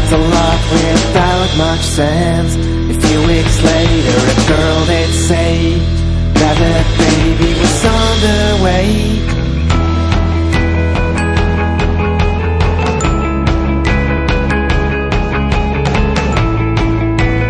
a love without much sense. A few weeks later, a girl did say that a baby was on the way.